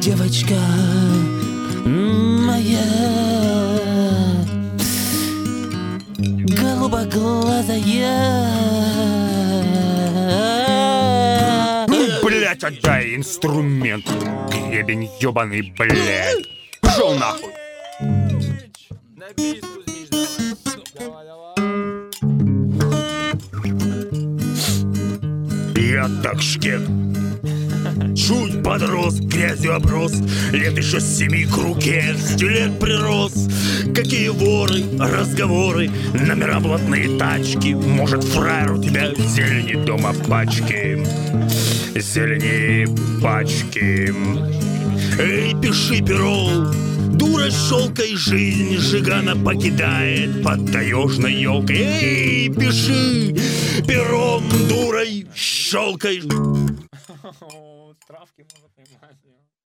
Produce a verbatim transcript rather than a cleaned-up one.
девочка моя, голубоглазая. Блять, отдай инструмент, гребень ёбаный, блять. Пошел нахуй. Я так шкет. Чуть подрос, грязью оброс, лет еще с семи к руке, стилет прирос. Какие воры, разговоры, номера блатные тачки. Может, фраер у тебя зелени дома пачки, зелени пачки. Эй, пиши перо, дура щелкой, жизнь жигана покидает под таежной елкой. Эй, пиши пером, дурой щелкой. Травки можно поймать.